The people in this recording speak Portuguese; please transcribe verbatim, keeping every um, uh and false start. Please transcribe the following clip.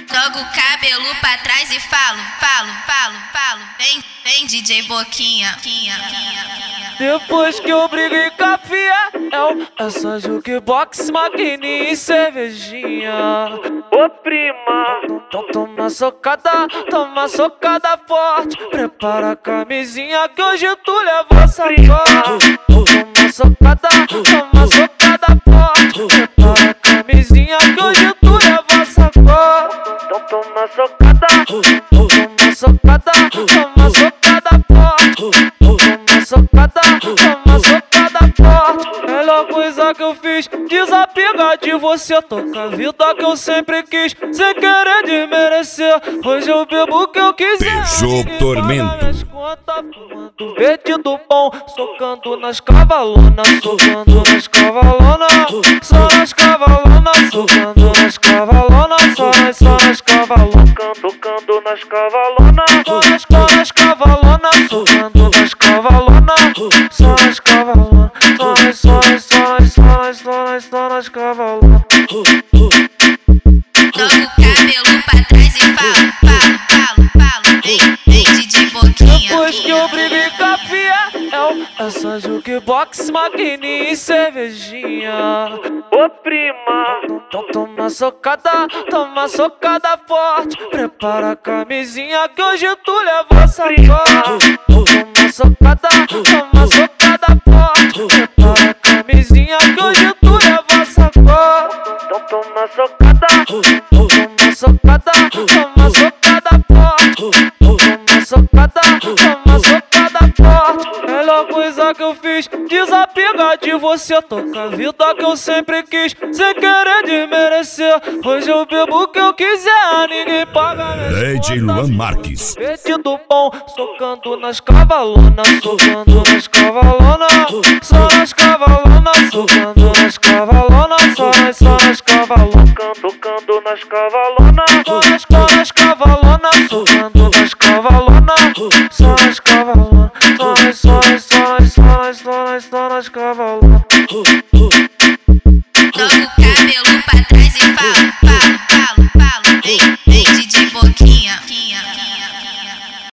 Jogo o cabelo pra trás e falo, falo, falo, falo. Vem, vem D J Boquinha, quinha, quinha. Depois que eu briguei com a Fiel, é só jukebox, maquininha e cervejinha. Ô prima, então toma socada, toma socada forte. Prepara a camisinha que hoje tu leva sacola. Toma socada, toma socada forte. Prepara a camisinha que hoje tu leva sacola. Então toma socada, toma socada, toma socada forte. Toma socada, toma socada forte. Melhor coisa que eu fiz, desapegar de você. Toca a vida que eu sempre quis, sem querer desmerecer. Hoje eu bebo o que eu quiser. Beijou Tormento. Fumando verde do bom, socando nas cavalonas, socando nas cavalonas, só nas cavalonas, socando nas cavalonas, só nas, só nas cavalonas, tocando nas cavalonas, só nas, só nas cavalonas, socando nas cavalonas, só nas cavalonas, só nas, só nas, só nas, só nas, só nas, só nas cavalonas. Jogo o cabelo pra trás e falo, falo, falo, falo. Vem, vem D J Boquinha. Depois que eu briguei com a Fiel, é só jukebox, maquininha e cervejinha. Ô prima, então toma socada, toma socada forte. Prepara a camisinha que hoje tu leva sacola. Toma socada, toma socada forte. Prepara a camisinha que hoje tu leva sacola. Então toma socada, toma socada, toma socada forte. Toma socada, toma socada forte. Melhor coisa que eu fiz, desapegar de você. Toca a vida que eu sempre quis, sem querer desmerecer. Hoje eu bebo o que eu quiser, ninguém paga minhas D J Luan Marques. verde do bom, socando nas cavalonas, socando nas cavalonas, só nas cavalonas, socando nas cavalonas, só nas, só nas cavalonas, tocando nas cavalonas, só